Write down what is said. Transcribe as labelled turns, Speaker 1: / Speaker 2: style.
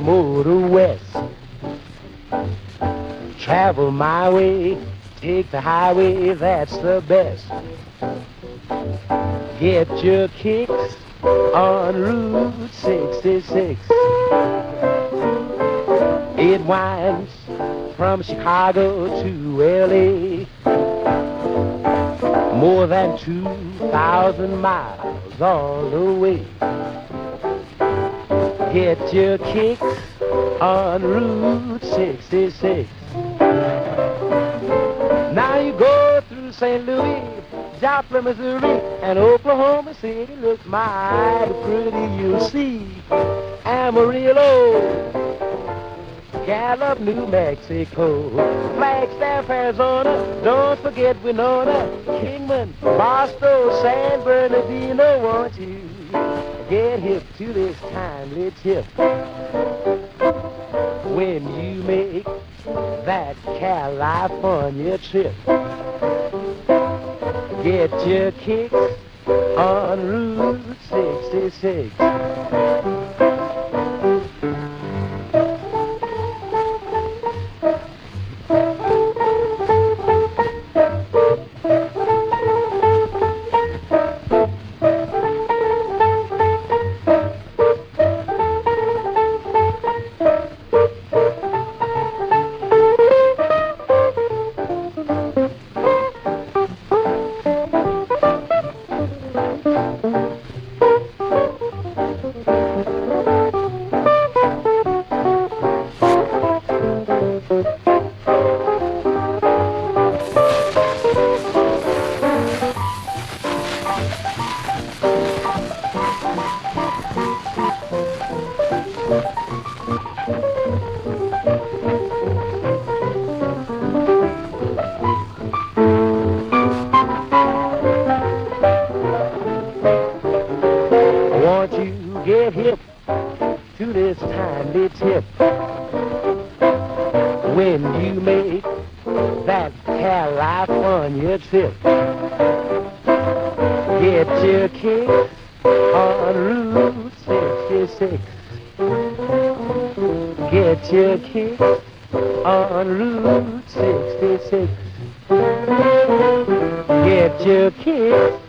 Speaker 1: motor west. Travel my way, take the highway, that's the best. Get your kicks on Route 66. It winds from Chicago to L.A. More than 2,000 miles all the way. Get your kicks on Route 66. Now you go through St. Louis, Joplin, Missouri, and Oklahoma City looks mighty pretty. You'll see Amarillo, Gallup, New Mexico, Flagstaff, Arizona, don't forget Winona, Kingman, Barstow, San Bernardino. Won't you get hip to this timely tip when you make that California trip? Get your kicks on Route 66. Won't you get hip to this timely tip when you make that California trip? Get your kicks on Route 66. Get your kicks on Route 66. Get your kicks